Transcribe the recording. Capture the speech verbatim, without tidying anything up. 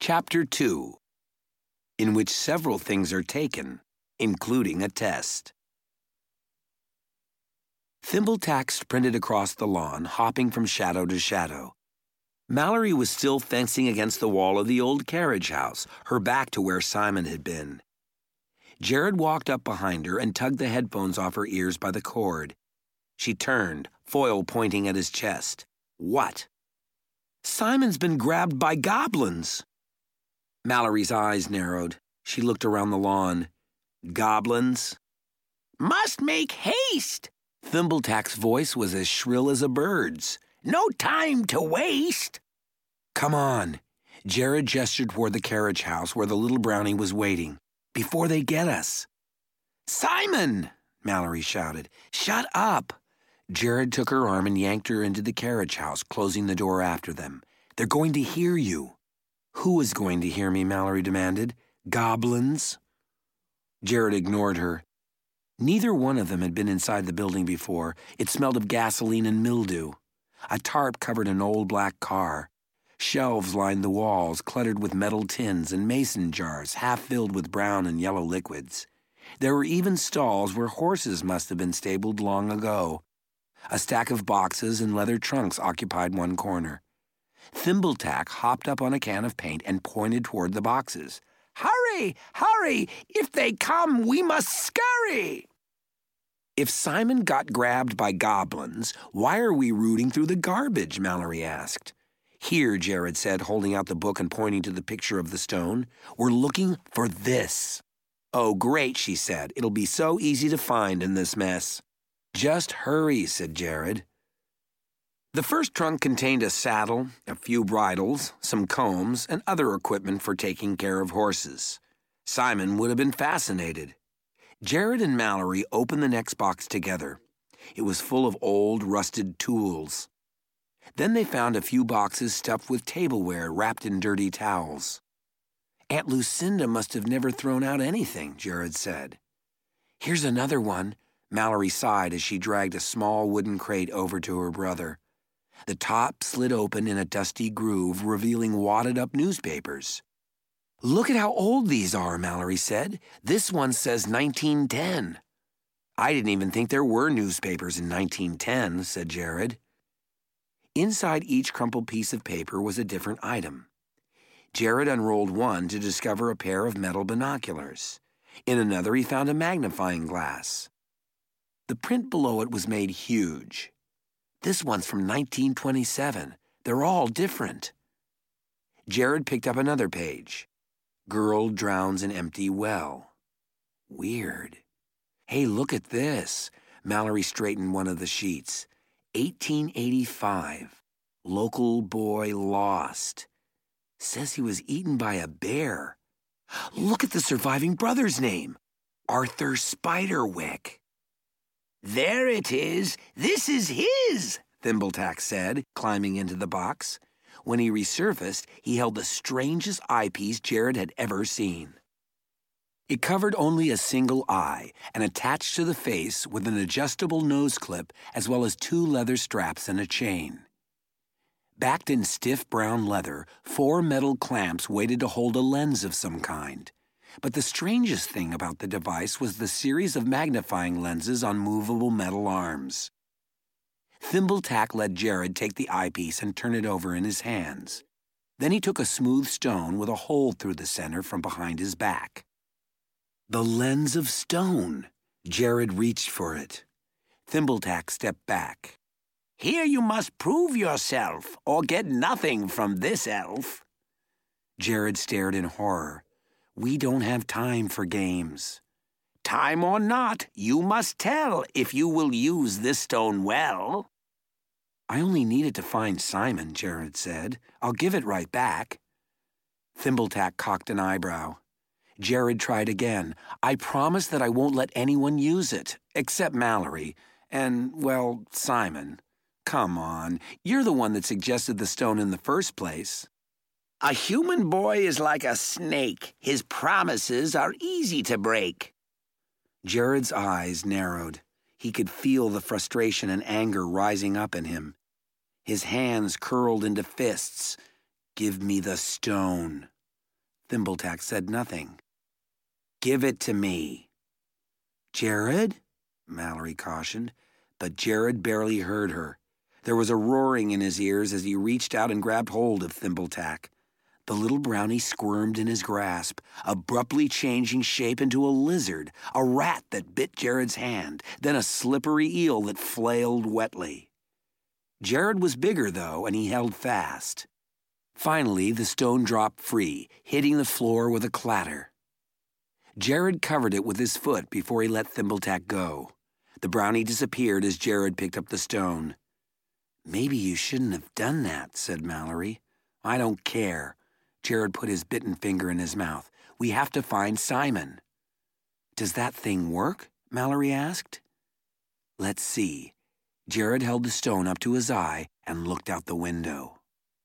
Chapter two, in which several things are taken, including a test. Thimbletack sprinted across the lawn, hopping from shadow to shadow. Mallory was still fencing against the wall of the old carriage house, her back to where Simon had been. Jared walked up behind her and tugged the headphones off her ears by the cord. She turned, foil pointing at his chest. What? Simon's been grabbed by goblins. Mallory's eyes narrowed. She looked around the lawn. Goblins? Must make haste! Thimbletack's voice was as shrill as a bird's. No time to waste! Come on. Jared gestured toward the carriage house where the little brownie was waiting. Before they get us. Simon! Mallory shouted. Shut up! Jared took her arm and yanked her into the carriage house, closing the door after them. They're going to hear you. Who is going to hear me? Mallory demanded. Goblins? Jared ignored her. Neither one of them had been inside the building before. It smelled of gasoline and mildew. A tarp covered an old black car. Shelves lined the walls, cluttered with metal tins and mason jars, half filled with brown and yellow liquids. There were even stalls where horses must have been stabled long ago. A stack of boxes and leather trunks occupied one corner. Thimbletack hopped up on a can of paint and pointed toward the boxes. Hurry! Hurry! If they come, we must scurry! If Simon got grabbed by goblins, why are we rooting through the garbage? Mallory asked. Here, Jared said, holding out the book and pointing to the picture of the stone. We're looking for this. Oh, great, she said. It'll be so easy to find in this mess. Just hurry, said Jared. The first trunk contained a saddle, a few bridles, some combs, and other equipment for taking care of horses. Simon would have been fascinated. Jared and Mallory opened the next box together. It was full of old, rusted tools. Then they found a few boxes stuffed with tableware wrapped in dirty towels. Aunt Lucinda must have never thrown out anything, Jared said. Here's another one. Mallory sighed as she dragged a small wooden crate over to her brother. The top slid open in a dusty groove, revealing wadded-up newspapers. Look at how old these are, Mallory said. This one says nineteen ten. I didn't even think there were newspapers in nineteen ten, said Jared. Inside each crumpled piece of paper was a different item. Jared unrolled one to discover a pair of metal binoculars. In another, he found a magnifying glass. The print below it was made huge. This one's from nineteen twenty-seven. They're all different. Jared picked up another page. Girl drowns in empty well. Weird. Hey, look at this. Mallory straightened one of the sheets. eighteen eighty-five. Local boy lost. Says he was eaten by a bear. Look at the surviving brother's name. Arthur Spiderwick. There it is. This is his, Thimbletack said, climbing into the box. When he resurfaced, he held the strangest eyepiece Jared had ever seen. It covered only a single eye and attached to the face with an adjustable nose clip as well as two leather straps and a chain. Backed in stiff brown leather, four metal clamps waited to hold a lens of some kind. But the strangest thing about the device was the series of magnifying lenses on movable metal arms. Thimbletack let Jared take the eyepiece and turn it over in his hands. Then he took a smooth stone with a hole through the center from behind his back. The lens of stone. Jared reached for it. Thimbletack stepped back. Here you must prove yourself, or get nothing from this elf. Jared stared in horror. We don't have time for games. Time or not, you must tell if you will use this stone well. I only needed to find Simon, Jared said. I'll give it right back. Thimbletack cocked an eyebrow. Jared tried again. I promise that I won't let anyone use it, except Mallory, and, well, Simon. Come on, you're the one that suggested the stone in the first place. A human boy is like a snake. His promises are easy to break. Jared's eyes narrowed. He could feel the frustration and anger rising up in him. His hands curled into fists. Give me the stone. Thimbletack said nothing. "Give it to me." "Jared?" Mallory cautioned, but Jared barely heard her. There was a roaring in his ears as he reached out and grabbed hold of Thimbletack. The little brownie squirmed in his grasp, abruptly changing shape into a lizard, a rat that bit Jared's hand, then a slippery eel that flailed wetly. Jared was bigger, though, and he held fast. Finally, the stone dropped free, hitting the floor with a clatter. Jared covered it with his foot before he let Thimbletack go. The brownie disappeared as Jared picked up the stone. "Maybe you shouldn't have done that," said Mallory. "I don't care." Jared put his bitten finger in his mouth. "We have to find Simon." "Does that thing work?" Mallory asked. "Let's see." Jared held the stone up to his eye and looked out the window.